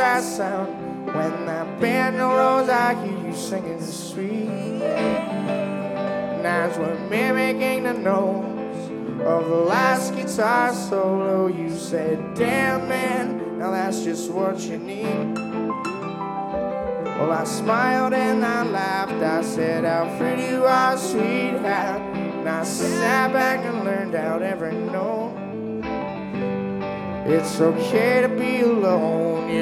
that sound. When that banjo rolls, I hear you singing the street. And as we're mimicking the notes of the last guitar solo, you said, damn man, now that's just what you need. Well, I smiled and I laughed. I said, how pretty you are, sweetheart. And I sat back and learned out every note. It's okay to be alone.